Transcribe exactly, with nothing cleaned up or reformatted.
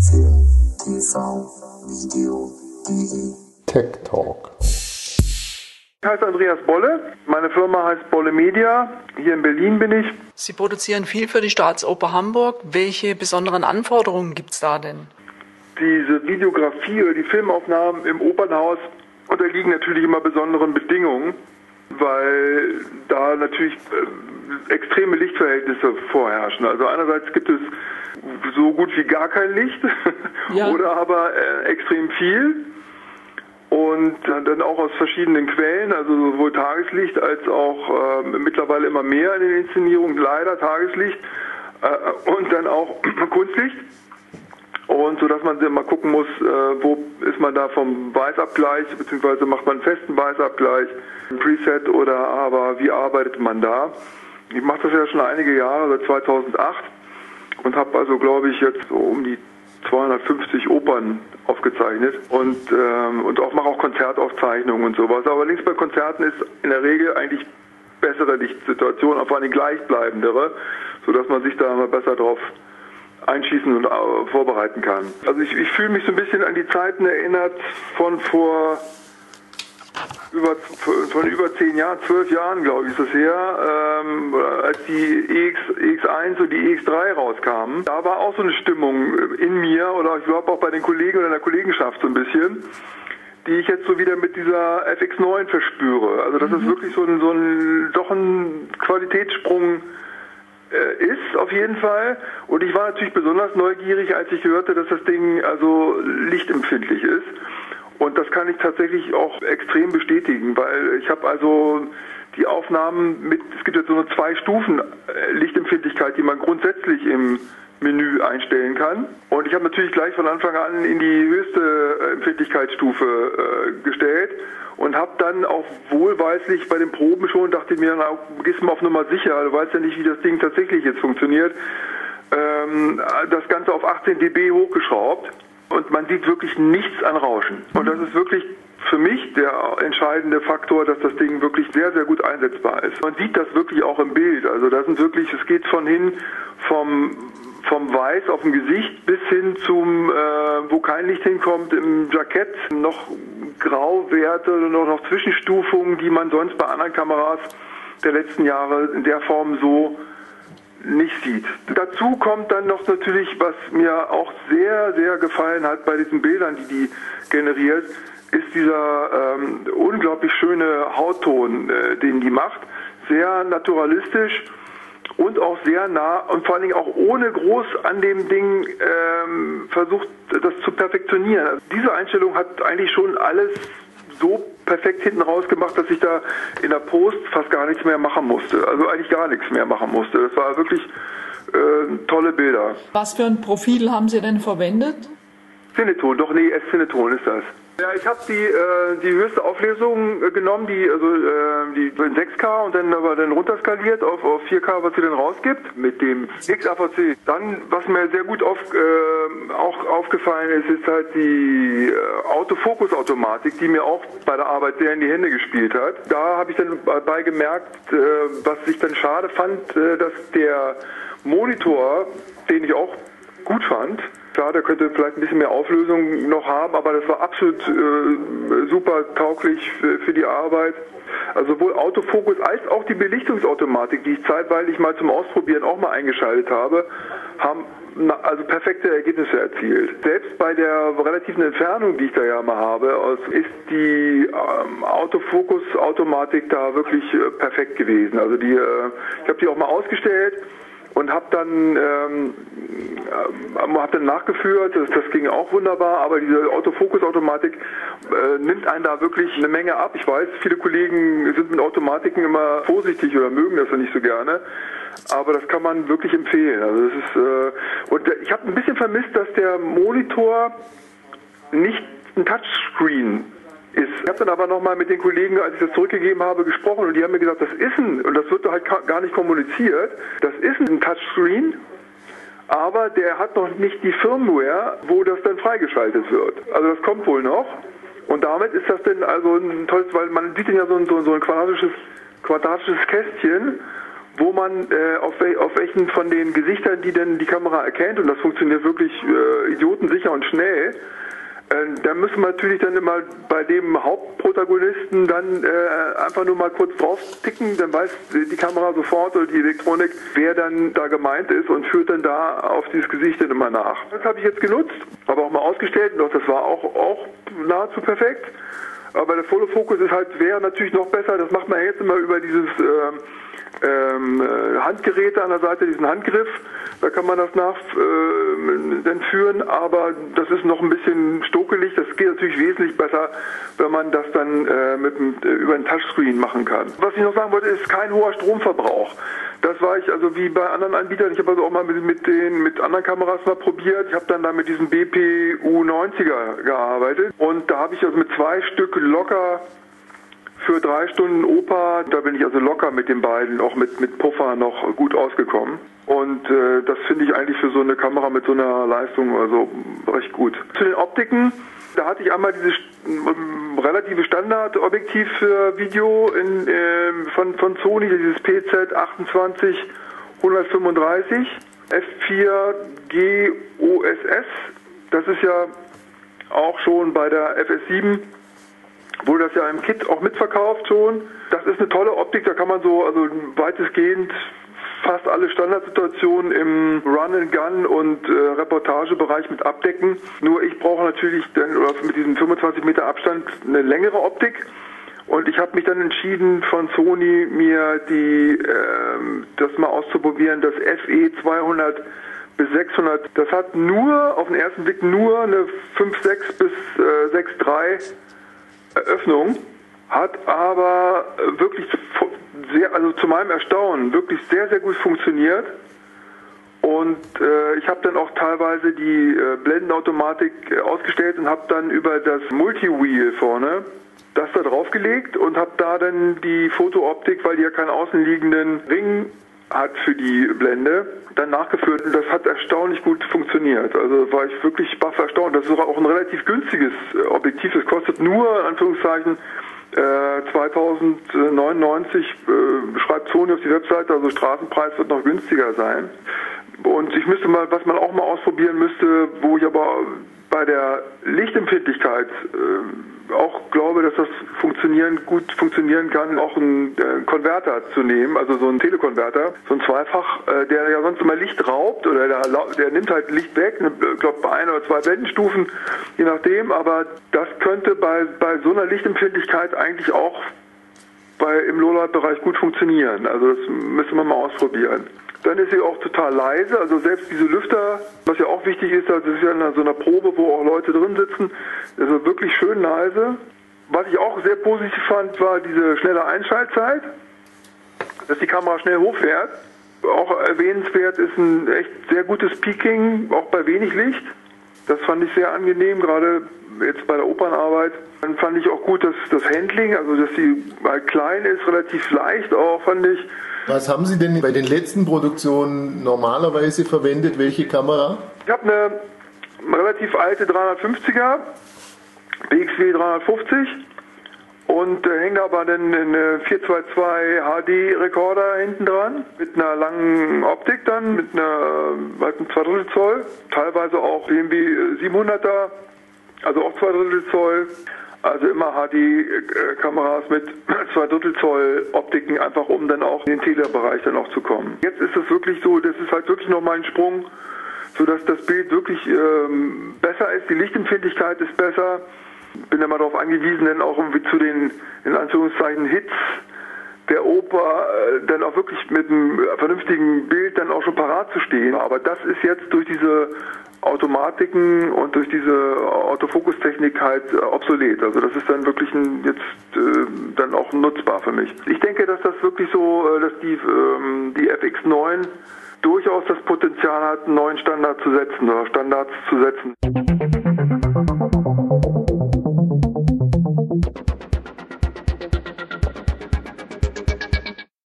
Film, T V, Video, D E. Tech Talk. Ich heiße Andreas Bolle, meine Firma heißt Bolle Media, hier in Berlin bin ich. Sie produzieren viel für die Staatsoper Hamburg. Welche besonderen Anforderungen gibt es da denn? Diese Videografie oder die Filmaufnahmen im Opernhaus unterliegen natürlich immer besonderen Bedingungen, weil da natürlich äh, extreme Lichtverhältnisse vorherrschen. Also einerseits gibt es so gut wie gar kein Licht ja. oder aber äh, extrem viel. Und dann auch aus verschiedenen Quellen, also sowohl Tageslicht als auch äh, mittlerweile immer mehr in den Inszenierungen, leider Tageslicht äh, und dann auch Kunstlicht. Und so dass man mal gucken muss, äh, wo ist man da vom Weißabgleich, beziehungsweise macht man einen festen Weißabgleich, ein Preset oder aber wie arbeitet man da. Ich mache das ja schon einige Jahre, seit zweitausendacht und habe also glaube ich jetzt so um die zweihundertfünfzig Opern aufgezeichnet und ähm, und auch mache auch Konzertaufzeichnungen und sowas. Aber links bei Konzerten ist in der Regel eigentlich bessere Lichtsituation, vor allem gleichbleibendere, sodass man sich da mal besser drauf einschießen und äh, vorbereiten kann. Also ich, ich fühle mich so ein bisschen an die Zeiten erinnert von vor über von über zehn Jahren, zwölf Jahren, glaube ich, ist das her, ähm, als die E X, E X eins und die E X drei rauskamen. Da war auch so eine Stimmung in mir oder ich glaube auch bei den Kollegen oder in der Kollegenschaft so ein bisschen, die ich jetzt so wieder mit dieser F X neun verspüre. Also das mhm. ist wirklich so ein, so ein doch ein Qualitätssprung äh, ist auf jeden Fall. Und ich war natürlich besonders neugierig, als ich hörte, dass das Ding also lichtempfindlich ist. Und das kann ich tatsächlich auch extrem bestätigen, weil ich habe also die Aufnahmen mit, es gibt jetzt so eine zwei Stufen Lichtempfindlichkeit, die man grundsätzlich im Menü einstellen kann. Und ich habe natürlich gleich von Anfang an in die höchste Empfindlichkeitsstufe äh, gestellt und habe dann auch wohlweislich bei den Proben schon, dachte mir, na, gehst mal auf Nummer sicher, du weißt ja nicht, wie das Ding tatsächlich jetzt funktioniert, ähm, das Ganze auf achtzehn Dezibel hochgeschraubt. Und man sieht wirklich nichts an Rauschen. Und das ist wirklich für mich der entscheidende Faktor, dass das Ding wirklich sehr, sehr gut einsetzbar ist. Man sieht das wirklich auch im Bild. Also da sind wirklich, es geht von hin vom, vom Weiß auf dem Gesicht bis hin zum, äh, wo kein Licht hinkommt, im Jackett, noch Grauwerte, noch, noch Zwischenstufungen, die man sonst bei anderen Kameras der letzten Jahre in der Form so nicht sieht. Dazu kommt dann noch natürlich, was mir auch sehr, sehr gefallen hat bei diesen Bildern, die die generiert, ist dieser ähm, unglaublich schöne Hautton, äh, den die macht. Sehr naturalistisch und auch sehr nah und vor allen Dingen auch ohne groß an dem Ding ähm, versucht, das zu perfektionieren. Also diese Einstellung hat eigentlich schon alles so perfekt hinten raus gemacht, dass ich da in der Post fast gar nichts mehr machen musste. Also eigentlich gar nichts mehr machen musste. Das war wirklich äh, tolle Bilder. Was für ein Profil haben Sie denn verwendet? Cineton, doch nee, S-Cineton ist das. Ja, ich habe die äh, die höchste Auflösung äh, genommen, die also äh, die in sechs K und dann aber dann runterskaliert auf auf vier K, was sie dann rausgibt mit dem X A V C. Dann, was mir sehr gut auf, äh, auch aufgefallen ist, ist halt die äh, Autofokus-Automatik, die mir auch bei der Arbeit sehr in die Hände gespielt hat. Da habe ich dann dabei gemerkt, äh, was ich dann schade fand, äh, dass der Monitor, den ich auch gut fand, klar, der könnte vielleicht ein bisschen mehr Auflösung noch haben, aber das war absolut äh, super tauglich für, für die Arbeit. Also sowohl Autofokus als auch die Belichtungsautomatik, die ich zeitweilig mal zum Ausprobieren auch mal eingeschaltet habe, haben na, also perfekte Ergebnisse erzielt. Selbst bei der relativen Entfernung, die ich da ja mal habe, aus, ist die ähm, Autofokus-Automatik da wirklich äh, perfekt gewesen. Also die, äh, ich habe die auch mal ausgestellt und habe dann ähm, hab dann nachgeführt, das, das ging auch wunderbar, aber diese Autofokus-Automatik äh, nimmt einen da wirklich eine Menge ab. Ich weiß, viele Kollegen sind mit Automatiken immer vorsichtig oder mögen das ja nicht so gerne, aber das kann man wirklich empfehlen. Also das ist äh, und ich habe ein bisschen vermisst, dass der Monitor nicht ein Touchscreen ist. Ich habe dann aber nochmal mit den Kollegen, als ich das zurückgegeben habe, gesprochen und die haben mir gesagt, das ist ein, und das wird halt gar nicht kommuniziert, das ist ein Touchscreen, aber der hat noch nicht die Firmware, wo das dann freigeschaltet wird. Also das kommt wohl noch und damit ist das dann also ein tolles, weil man sieht ja so ein, so ein quadratisches, quadratisches Kästchen wo man äh, auf, wel auf welchen von den Gesichtern, die denn die Kamera erkennt, und das funktioniert wirklich äh, idiotensicher und schnell, äh, da müssen wir natürlich dann immer bei dem Hauptprotagonisten dann äh, einfach nur mal kurz drauf ticken, dann weiß die Kamera sofort oder die Elektronik, wer dann da gemeint ist und führt dann da auf dieses Gesicht dann immer nach. Das habe ich jetzt genutzt, aber auch mal ausgestellt, und auch das war auch, auch nahezu perfekt. Aber der Follow-Fokus ist halt, wäre natürlich noch besser, das macht man jetzt immer über dieses äh, Ähm, Handgeräte an der Seite, diesen Handgriff, da kann man das nach äh, dann führen, aber das ist noch ein bisschen stokelig. Das geht natürlich wesentlich besser, wenn man das dann äh, mit, äh, über ein Touchscreen machen kann. Was ich noch sagen wollte, ist kein hoher Stromverbrauch. Das war ich also wie bei anderen Anbietern. Ich habe also auch mal mit, mit den mit anderen Kameras mal probiert. Ich habe dann da mit diesem B P U neunziger gearbeitet, und da habe ich also mit zwei Stück locker für drei Stunden Oper, da bin ich also locker mit den beiden, auch mit, mit Puffer noch gut ausgekommen. Und äh, das finde ich eigentlich für so eine Kamera mit so einer Leistung also recht gut. Zu den Optiken, da hatte ich einmal dieses ähm, relative Standardobjektiv für Video in, äh, von, von Sony, dieses P Z achtundzwanzig hundertfünfunddreißig F vier G O S S. Das ist ja auch schon bei der F S sieben, wurde das ja im Kit auch mitverkauft schon. Das ist eine tolle Optik, da kann man so also weitestgehend fast alle Standardsituationen im Run-and-Gun und äh, Reportagebereich mit abdecken. Nur ich brauche natürlich dann, oder mit diesem fünfundzwanzig Meter Abstand eine längere Optik. Und ich habe mich dann entschieden, von Sony mir die ähm, das mal auszuprobieren, das F E zweihundert bis sechshundert. Das hat nur, auf den ersten Blick nur eine fünf Komma sechs bis äh, sechs Komma drei Öffnung, hat aber wirklich sehr, also zu meinem Erstaunen, wirklich sehr, sehr gut funktioniert. Und äh, ich habe dann auch teilweise die äh, Blendenautomatik äh, ausgestellt und habe dann über das Multi-Wheel vorne das da draufgelegt und habe da dann die Fotooptik, weil die ja keinen außenliegenden Ring hat für die Blende, dann nachgeführt, und das hat erstaunlich gut funktioniert. Also war ich wirklich baff erstaunt. Das ist auch ein relativ günstiges Objektiv. Das kostet nur, in Anführungszeichen, äh, zweitausendneunundneunzig, äh, schreibt Sony auf die Webseite, also Straßenpreis wird noch günstiger sein. Und ich müsste mal, was man auch mal ausprobieren müsste, wo ich aber bei der Lichtempfindlichkeit äh, auch glaube, dass das funktionieren, gut funktionieren kann, auch einen äh, Konverter zu nehmen, also so einen Telekonverter, so ein Zweifach, äh, der ja sonst immer Licht raubt, oder der, der nimmt halt Licht weg, ich glaube bei ein oder zwei Blendenstufen, je nachdem, aber das könnte bei, bei so einer Lichtempfindlichkeit eigentlich auch bei, im Lowlight-Bereich gut funktionieren. Also das müsste man mal ausprobieren. Dann ist sie auch total leise, also selbst diese Lüfter, was ja auch wichtig ist, also das ist ja in so einer Probe, wo auch Leute drin sitzen, also wirklich schön leise. Was ich auch sehr positiv fand, war diese schnelle Einschaltzeit, dass die Kamera schnell hochfährt. Auch erwähnenswert ist ein echt sehr gutes Peaking, auch bei wenig Licht. Das fand ich sehr angenehm, gerade jetzt bei der Opernarbeit. Dann fand ich auch gut, dass das Handling, also dass sie halt klein ist, relativ leicht auch, fand ich. Was haben Sie denn bei den letzten Produktionen normalerweise verwendet? Welche Kamera? Ich habe eine relativ alte dreihundertfünfziger, B X W dreihundertfünfzig, und äh, hängt aber dann eine vier zwei zwei H D Rekorder hinten dran, mit einer langen Optik dann, mit einer weiten zwei Drittel Zoll, teilweise auch B M W siebenhunderter, also auch zwei Drittel Zoll. Also immer H D-Kameras mit zwei Drittel Zoll Optiken, einfach um dann auch in den Telebereich dann auch zu kommen. Jetzt ist es wirklich so, das ist halt wirklich nochmal ein Sprung, sodass das Bild wirklich ähm, besser ist, die Lichtempfindlichkeit ist besser. Bin immer darauf angewiesen, dann auch irgendwie zu den, in Anführungszeichen, Hits der Oper äh, dann auch wirklich mit einem vernünftigen Bild dann auch schon parat zu stehen. Aber das ist jetzt durch diese Automatiken und durch diese Autofokustechnik halt äh, obsolet. Also das ist dann wirklich ein, jetzt äh, dann auch nutzbar für mich. Ich denke, dass das wirklich so, äh, dass die, ähm, die F X neun durchaus das Potenzial hat, einen neuen Standard zu setzen oder Standards zu setzen.